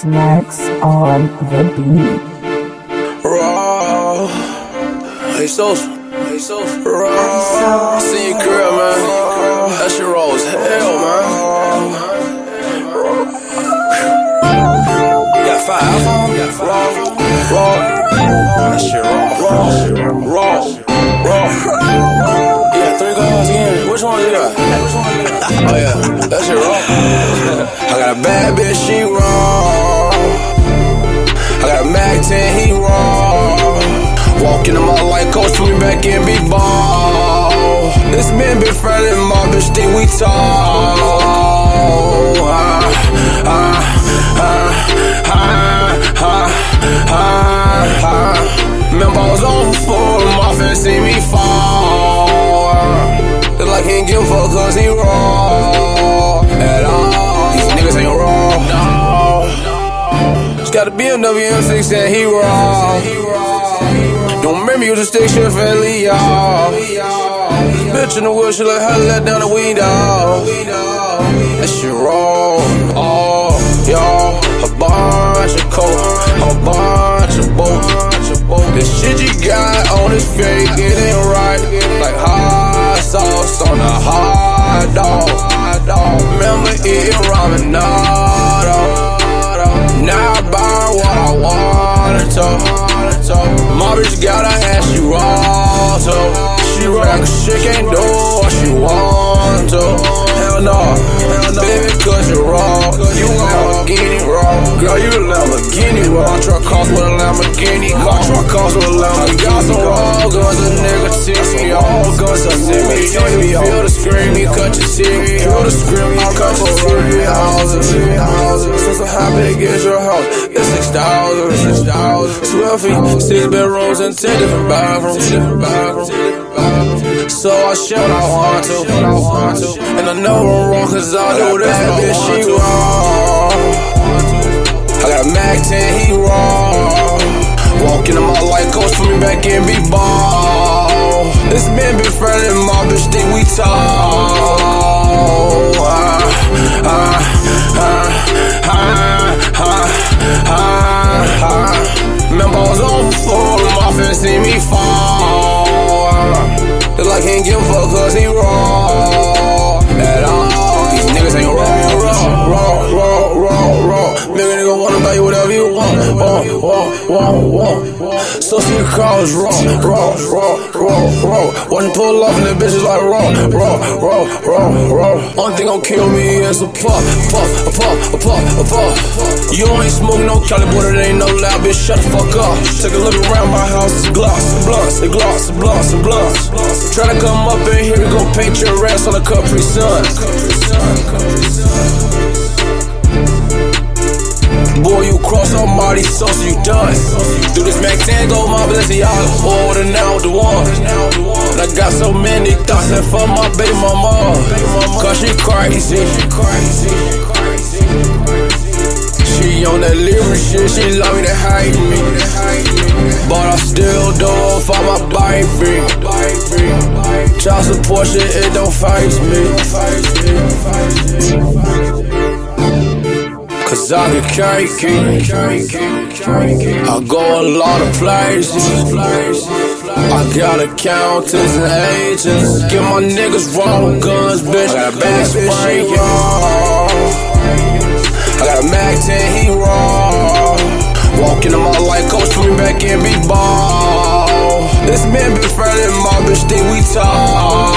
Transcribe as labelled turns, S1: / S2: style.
S1: Snacks on the beat.
S2: Raw. Hey, Sosa. Raw. See your girl, man. That shit raw as hell, man. Got 5 iPhones? Raw. That shit raw. Yeah, 3 cars again. Which one you got? Oh, yeah. That shit raw. I got a bad bitch, she raw. I got a Mac 10, he raw. Walk in the mall like coach, put me back in big ball. This man been friendly, my bitch think we tall. Remember I was on before, my friends see me fall. Look like he ain't give a fuck cause he raw at all. These niggas ain't raw, no. Just got a BMW M6 and he raw. Don't remember you just stick shit friendly, y'all. Bitch in the wheel, she like how to let down the window. That shit raw, oh, y'all. A bunch of coke, a bunch of boat. This shit you got on is fake, it ain't right. Like hot sauce on a hot dog. Remember eating ramen, nado. Now I buy what I wanted to. My bitch got her ass, she raw, so she raw, cause she can't do what she want to. Hell no, baby, cause you raw. You a Lamborghini raw. Girl, you a Lamborghini raw. Truck cost with a Lamborghini car. Truck cost with a Lamborghini. Got some raw guns, a nigga see me. All guns, a nigga see me. Feel the scream, you cut your TV. Feel the scream, you cut your TV. Houses. So how big is your house? It's 6,000. 12 feet, 6 bedrooms and 10 different bathrooms. So I shit what I want to. And I know I'm wrong cause I do this. Bad bitch, she raw. I got a Mac 10, he raw. Walk in the mall like coach, put me back in big ball. This man been friendly, my bitch think we tall. Remember I was on before, my friends see me fall. Look like he ain't give a fuck cause he raw at all. These niggas ain't raw. Nigga wanna buy you whatever you want. So see the car is raw. When you pull off and the bitch is like raw. Only thing gon' kill me is a puff. You ain't smoking no Cali, but it ain't no loud, bitch, shut the fuck up. Take a look around my house, it's blunts. Try to come up in here, we gon' paint your ass on a Capri Sun. Boy, you cross on Marty Sosa, you done. Do this Mac 10, go my Balenciaga. Order now with the one. And I got so many thoughts that for my baby mama. Cause she crazy. She on that lyric shit, she love me to hate me. But I still do it for my baby. Child support shit, it don't faze me. Cause I get cakey. I go a lot of places. I got accountants and agents. Get my niggas wrong guns, bitch. I got a bad bitch, raw. I got a Mac 10, he raw. Walk in the mall like coach, put me back in big ball. This man been friendly, my bitch think we tall.